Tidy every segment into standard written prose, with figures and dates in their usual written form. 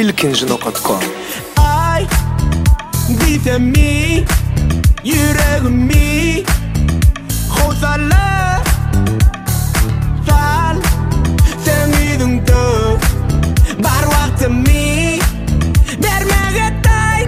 ilkinci.com. Ay diyemi yüreğimi Hozala Sal Sen idin de Bar vaktimi Vermeye day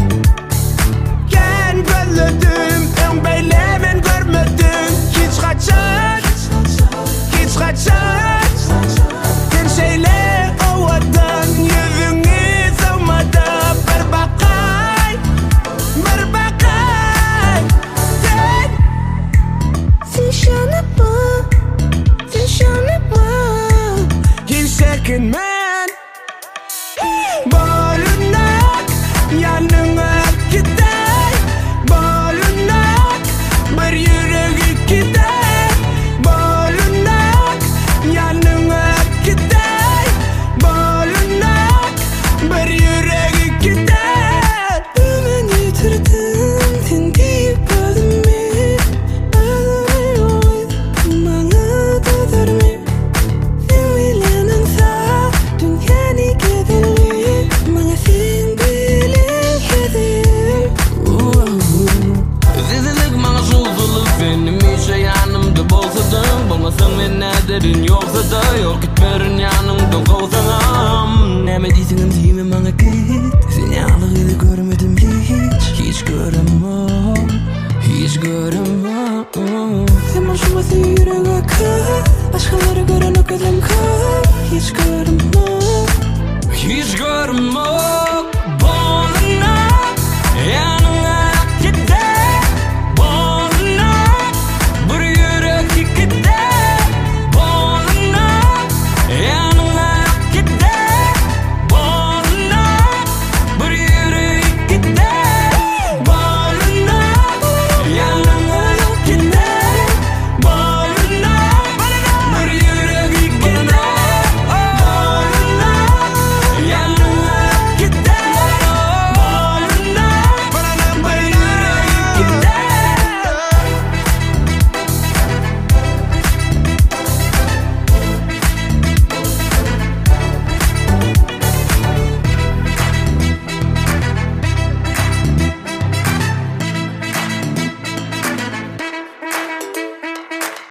Ken gözledim En beylemen görmedim Hiç kaçar Hiç kaçar Sen şeyle ovadan Yüzünü savmada Berbakay Berbakay Sen şanıma Sen şanıma Hiç çekinmen Bolunak Yanına gider Bolunak Bir yüreği gider Bolunak Yanına gider Bolunak Bir yüreği gider Ben yitirdim Sen deyip öldüm Ağlamay olayım Bana da dermi Sen bilenin sağ Dünyani gidelim Bana sen bilen gidelim Zizilik bana şulsuzluk benim işe yanımda bolsa da Bolmasam ben nederin yoksa da Yok gitmerin yanımda kovsanam Neme deysinin zeyme bana git Seni ağlığı görmedim hiç göremem Hiç göremem Sen boşuma sen yüreğe kal Başkaları gören o gözüm kal Hiç görmem Hiç göremem